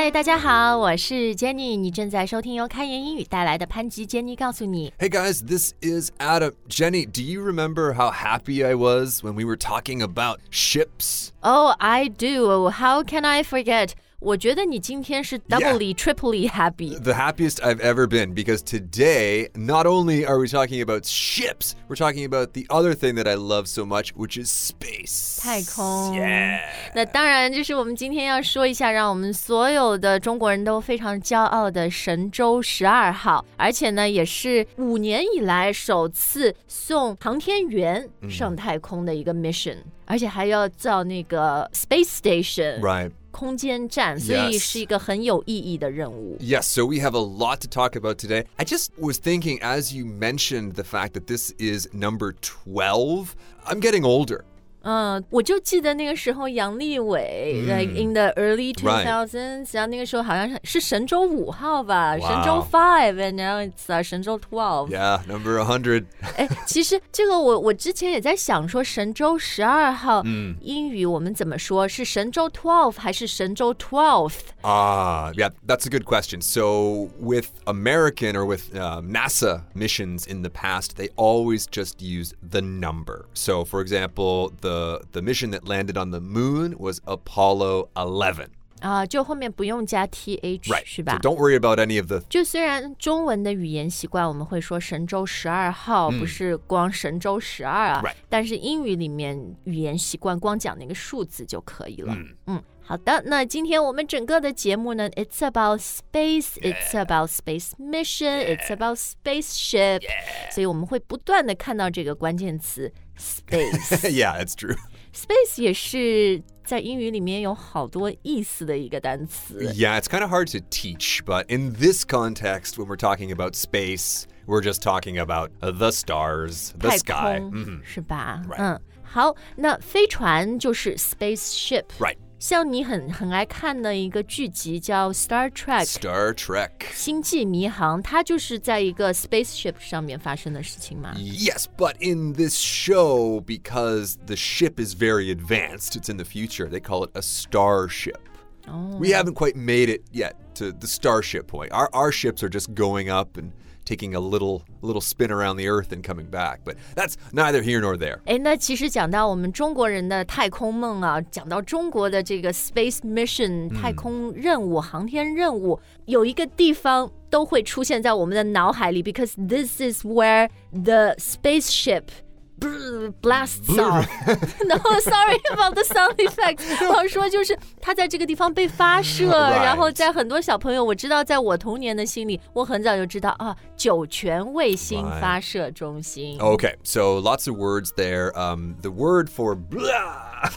嗨，大家好，我是 Jenny， 你正在收听由开言英语带来的潘吉 Jenny 告诉你。 Hey guys, this is Adam. Jenny, do you remember how happy I was when we were talking about ships? Oh, I do. How can I forget? 我觉得你今天是 doubly, triply happy. The happiest I've ever been, because today, not only are we talking about ships, we're talking about the other thing that I love so much, which is space. 太空 Yeah. 那当然就是我们今天要说一下让我们所有的中国人都非常骄傲的神舟12号，而且呢也是5年以来首次送航天员上太空的一个 mission，而且还要造那个 space station Right. 空间站，所以是一个很有意义的任务。 Yes, so we have a lot to talk about today. I just was thinking, as you mentioned the fact that this is number 12, I'm getting older. 我就记得那个时候杨利伟like in the early 2000s， 然后那个时候好像是神舟5号吧， Wow. 神舟5 and now it's 神舟12。 Yeah, number 100. 其实这个我之前也在想说神舟12号英语我们怎么说，是神舟12还是神舟 12th？ Yeah, that's a good question. So with American or with NASA missions in the past, they always just use the number. So for example, the mission that landed on the moon was Apollo 11. 就后面不用加 th， Right. 是吧？ So don't worry about any of the... 就虽然中文的语言习惯我们会说神舟12号，不是光神舟12啊， Right. 但是英语里面语言习惯光讲那个数字就可以了。好的，那今天我们整个的节目呢 It's about space, It's about space mission, It's about spaceship， 所以我们会不断的看到这个关键词 space。 Yeah, it's true. Space 也是在英语里面有好多意思的一个单词。 Yeah, it's kind of hard to teach, but in this context, when we're talking about space, we're just talking about the stars, the 太 sky. 空是吧？ Right. 好，那飞船就是 spaceship。 Right. 像你很爱看的一个剧集叫 Star Trek， Star Trek. 星际迷航，它就是在一个 spaceship 上面发生的事情吗？ Yes, but in this show, because the ship is very advanced, it's in the future, they call it a starship. We haven't quite made it yet to the starship point. Our ships are just going up and taking a little spin around the earth and coming back. But that's neither here nor there. 那其实讲到我们中国人的太空梦啊，讲到中国的这个 space mission 太空任务、航天任务，有一个地方都会出现在我们的脑海里 because this is where the spaceship blasts off. No, sorry about the sound effect. 我要说就是它在这个地方被发射， Right. 然后在很多小朋友，我知道在我童年的心里，我很早就知道啊，酒泉卫星发射中心。 Okay, so lots of words there. The word for blah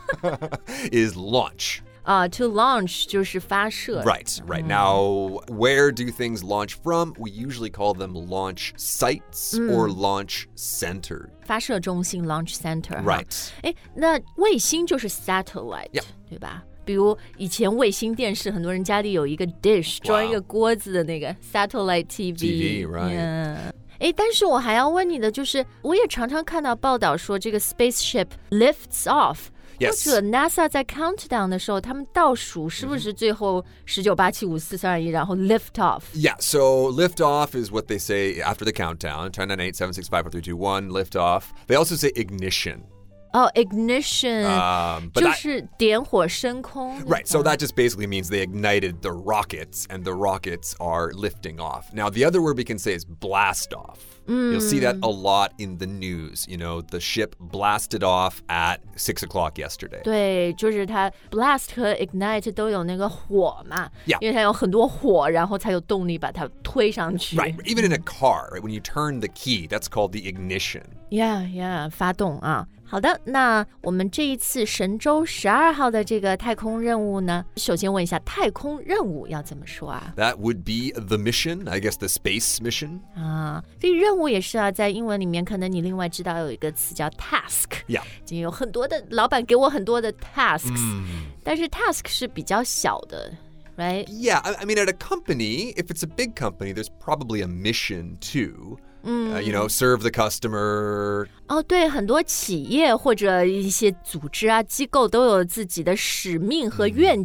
is launch. To launch 就是发射。 Right. Now, where do things launch from? We usually call them launch sites or launch centers. 发射中心 launch center。 Right. 那卫星就是 satellite， Yeah. 对吧？比如以前卫星电视，很多人家里有一个 dish 装一个锅子的那个 satellite TV。 right. 但是我还要问你的就是，我也常常看到报道说这个 spaceship lifts off。 或 Yes. 者 NASA 在 countdown 的时候，他们倒数是不是最后19、87、5、4、3、2、1，然后 lift off？ Yeah, so liftoff is what they say after the countdown. 10, 9, 8, 7, 6, 5, 4, 3, 2, 1, liftoff. They also say ignition. Ignition， but 就是点火升空。 Right, so that just basically means they ignited the rockets, and the rockets are lifting off. Now, the other word we can say is blast off. You'll see that a lot in the news. You know, the ship blasted off at 6 o'clock yesterday. 对，就是它 blast 和 ignite 都有那个火嘛 Yeah. 因为它有很多火，然后才有动力把它推上去。 Right, even in a car, right, when you turn the key, that's called the ignition. Yeah, 发动啊。好的，那我们这一次神舟12号的这个太空任务呢，首先问一下太空任务要怎么说啊？ That would be the mission, I guess the space mission. 这个任务也是啊，在英文里面可能你另外知道有一个词叫 task。 Yeah. 就有很多的老板给我很多的 tasks，但是 task 是比较小的。Right? Yeah, I mean, at a company, if it's a big company, there's probably a mission too. You know, serve the customer. 对，很多企业或者一些组织啊、机构都有自己的使命和愿景。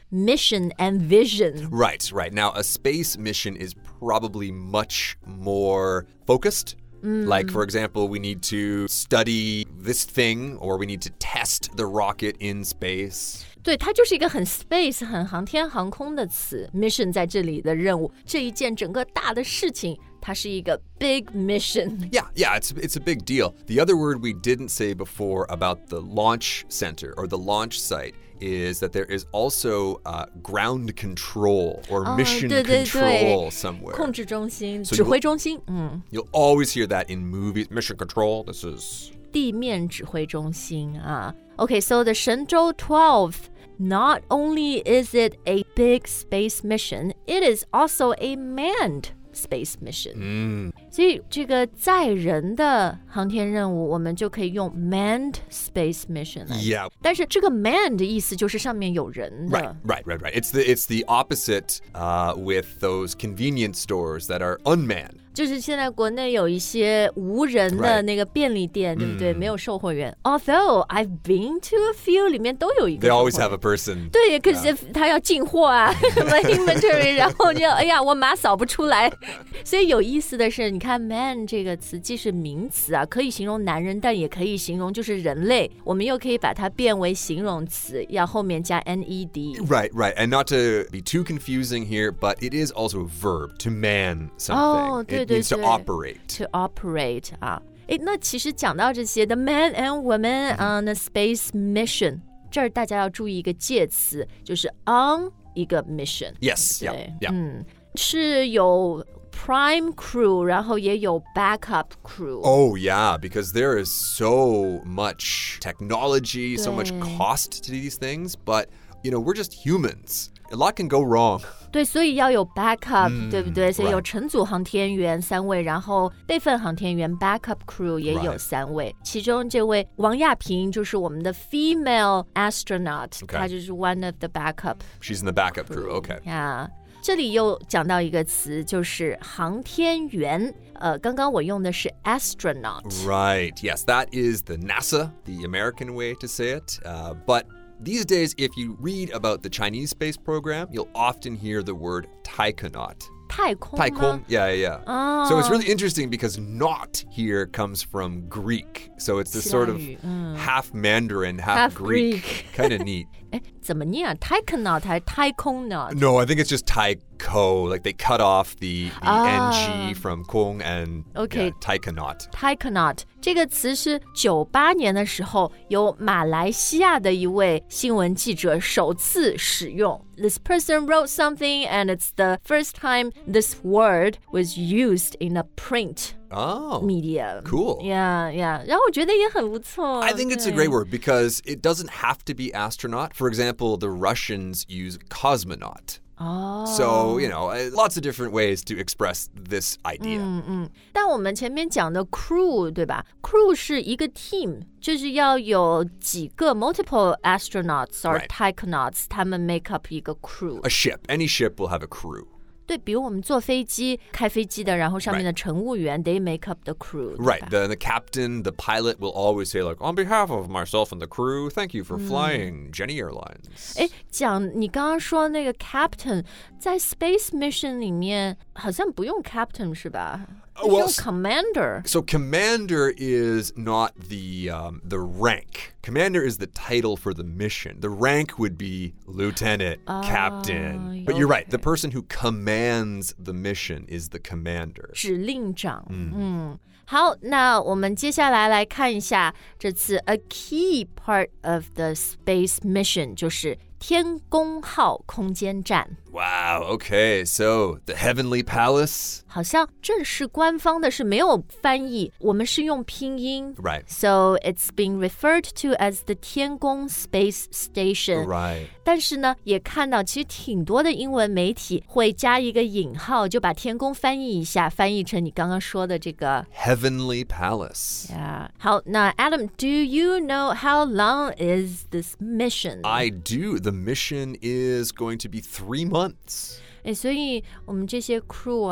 mission and vision. Right. Now, a space mission is probably much more focused. Like, for example, we need to study this thing, or we need to test the rocket in space. 对，它就是一个很 space 很航天航空的词 mission 在这里的任务，这一件整个大的事情它是一个 big mission. Yeah, it's a big deal. The other word we didn't say before about the launch center or the launch site is that there is also ground control or mission 对对对 control somewhere. 控制中心、指挥中心 You'll always hear that in movies. Mission control, this is... 地面指挥中心啊。Okay, so the Shenzhou 12, not only is it a big space mission, it is also a manned space mission. 所以这个载人的航天任务我们就可以用 manned space mission 来 Yeah. 但是这个 manned 的意思就是上面有人的 Right. It's the opposite with those convenience stores that are unmanned. 就是现在国内有一些无人的那个便利店 对不对？没有售货员 Although I've been to a few 里面都有一个 They always have a person. 对，可是他要进货啊什么 inventory 然后就哎呀我码扫不出来所以有意思的是你看 man 这个词既是名词啊可以形容男人但也可以形容就是人类我们又可以把它变为形容词要后面加 ned Right. And not to be too confusing here, but it is also a verb to man something. It means to operate. To operate 啊那其实讲到这些 The man and woman on a space mission 这儿大家要注意一个介词就是 on 一个 mission Yes, yeah. 是有 prime crew 然后也有 backup crew Oh, yeah, because there is so much technology, so much cost to these things, but, we're just humans. A lot can go wrong. 对，所以要有 backup 对不对？所以有乘组航天员3位然后备份航天员 backup crew 也有3位其中这位王亚平就是我们的 female astronaut 她就是 one of the backup She's in the backup crew, okay. Yeah这里又讲到一个词就是航天员刚刚我用的是 astronaut Right, yes, that is the NASA, the American way to say it, but these days, if you read about the Chinese space program, you'll often hear the word taikonaut. 太空吗 Taikong, yeah. So it's really interesting because naut here comes from Greek. So it's this sort of half Mandarin, half Greek. Kind of neat. 怎么念 taikonaut 还是 taikonaut No, I think it's just taiko. Like they cut off the ng from kong and taikonaut. Taikonaut 这个词是98年的时候由马来西亚的一位新闻记者首次使用 This person wrote something and it's the first time this word was used in a print media. Cool. Yeah. 然后我觉得也很不错 I think it's a great word because it doesn't have to be astronaut. For example, the Russians use cosmonaut. So, lots of different ways to express this idea. 但我们前面讲的 crew 对吧 Crew 是一个 team 就是要有几个 multiple astronauts or taikonauts 他们 make up 一个 crew A ship. Any ship will have a crew. 对比如我们坐飞机开飞机的然后上面的乘务员 they make up the crew Right. The captain, the pilot will always say like, on behalf of myself and the crew, thank you for flying Jenny Airlines. 讲你刚刚说那个 captain 在 space mission 里面好像不用 captain 是吧 Well, commander. So commander is not the rank. Commander is the title for the mission. The rank would be lieutenant, captain. But you're right. The person who commands the mission is the commander. 指令长好那我们接下来来看一下这次 a key part of the space mission 就是天宫号空间站 Wow, okay. So, the Heavenly Palace? 好像正式官方的是没有翻译我们是用拼音 Right. So, it's being referred to as the 天宫 Space Station Right. 但是呢也看到其实挺多的英文媒体会加一个引号就把天宫翻译一下翻译成你刚刚说的这个 Heavenly Palace. Yeah. 好那 Adam, do you know how long is this mission? I do. The mission is going to be 3 months. 所以我们这些 crew 啊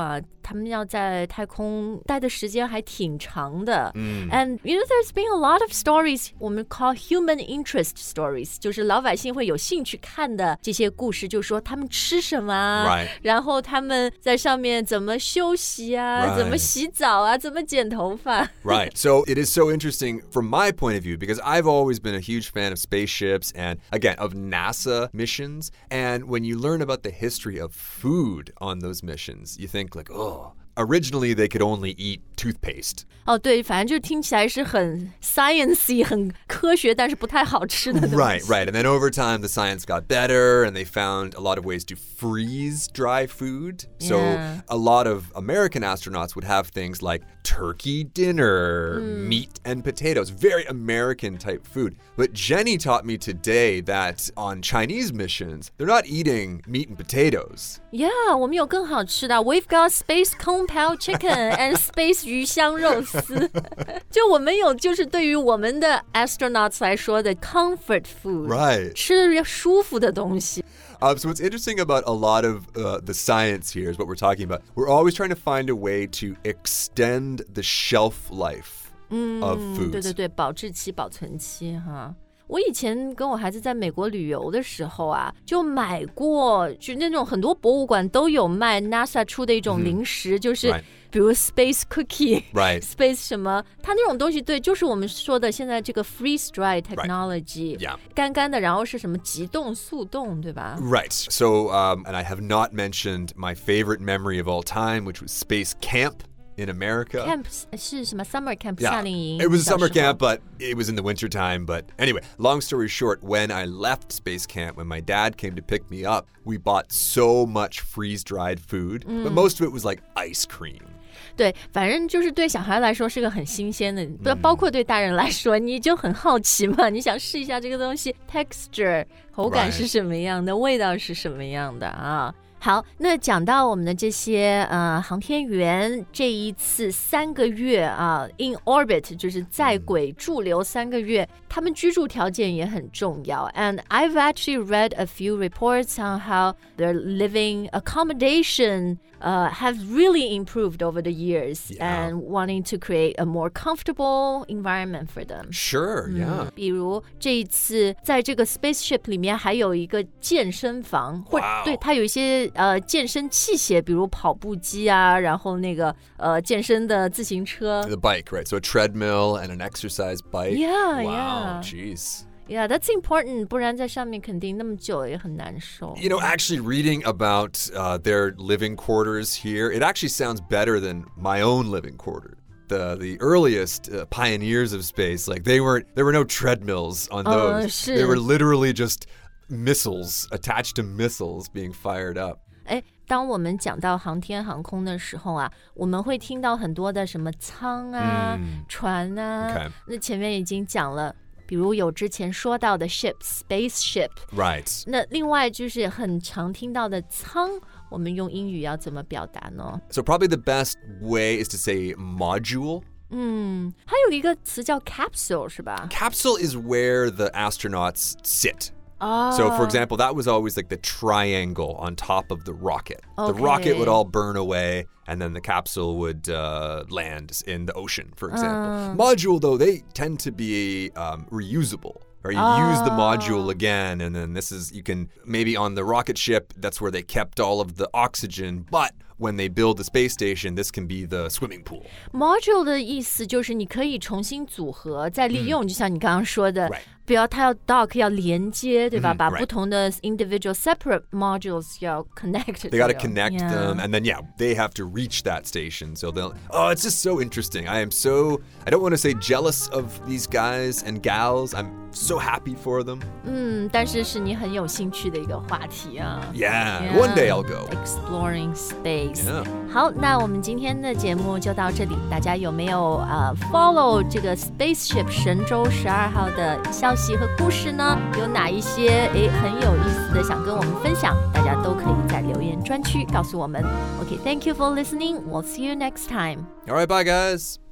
他们要在太空待的时间还挺长的。And you know, there's been a lot of stories 我们 call human interest stories， 就是老百姓会有兴趣看的这些故事，就是说他们吃什么啊，然后他们在上面怎么休息啊，怎么洗澡啊，怎么剪头发。 Right. So it is so interesting from my point of view because I've always been a huge fan of spaceships and, again, of NASA missions. And when you learn about the history of food on those missions, you think like, oh, originally they could only eat toothpaste. 对，反正就听起来是很 sciencey 很科学但是不太好吃的东西。 Right. And then over time the science got better and they found a lot of ways to freeze dry food. So a lot of American astronauts would have things like turkey dinner, meat and potatoes, very American type food. But Jenny taught me today that on Chinese missions, they're not eating meat and potatoes. Yeah, 我们有更好吃的。We've got space kung pao chicken and space 鱼香肉丝。就我们有就是对于我们的 astronauts 来说的 comfort food. Right. 吃得舒服的东西。 So what's interesting about a lot of the science here is what we're talking about. We're always trying to find a way to extend the shelf life of foods. 对，保质期、保存期哈。我以前跟我孩子在美国旅游的时候啊，就买过，就那种很多博物馆都有卖 NASA 出的一种零食，就是比如 space cookie、space 什么，它那种东西，对，就是我们说的现在这个 freeze dry technology， 干干的，然后是什么急冻、速冻，对吧？ Right. So, and I have not mentioned my favorite memory of all time, which was space camp.In America. Camp 是什么 summer camp 夏令营 It was a summer camp, but it was in the winter time. But anyway, long story short, when I left space camp, when my dad came to pick me up, we bought so much freeze-dried food, but most of it was like ice cream. 对，反正就是对小孩来说是个很新鲜的，包括对大人来说，你就很好奇嘛，你想试一下这个东西 texture 口感是什么样的，味道是什么样的啊。好，那讲到我们的这些航天员这一次3个月啊 in orbit 就是在轨驻留3个月，他们居住条件也很重要。And I've actually read a few reports on how their living accommodation have really improved over the years and wanting to create a more comfortable environment for them. Sure, yeah. 比如这一次在这个 spaceship 里面还有一个健身房，或对它有一些健身器械，比如跑步机啊，然后那个健身的自行车。 The bike, right? So a treadmill and an exercise bike. Yeah, Jeez. Yeah, that's important. 不然在上面肯定那么久也很难受。 You know, actually reading about their living quarters here, it actually sounds better than my own living quarters. The earliest pioneers of space, like there were no treadmills on those. They were literally just missiles attached to missiles being fired up. 当我们讲到航天航空的时候啊，我们会听到很多的什么舱啊、船啊，那前面已经讲了。比如有之前说到的 spaceship. Right. 那另外就是很常听到的舱，我们用英语要怎么表达呢？ So probably the best way is to say module. 还有一个词叫 capsule 是吧？ Capsule is where the astronauts sit. So, for example, that was always like the triangle on top of the rocket. The rocket would all burn away, and then the capsule would land in the ocean, for example. Module, though, they tend to be reusable. Or you use the module again, and then this is, you can, maybe on the rocket ship, that's where they kept all of the oxygen, but when they build the space station, this can be the swimming pool. Module 的意思就是你可以重新组合再利用，就像你刚刚说的，不要它要 dock 要连接，对吧？把不同的 individual separate modules 要 connect. They got to connect them, and then they have to reach that station. So it's just so interesting. I don't want to say jealous of these guys and gals. I'm so happy for them. 但是是你很有兴趣的一个话题啊。 Yeah, one day I'll go. Exploring space. Yeah. 好，那我们今天的节目就到这里。大家有没有follow 这个 spaceship 神舟12号的消息和故事呢？有哪一些很有意思的想跟我们分享？大家都可以在留言专区告诉我们。Okay, thank you for listening. We'll see you next time. All right, bye guys.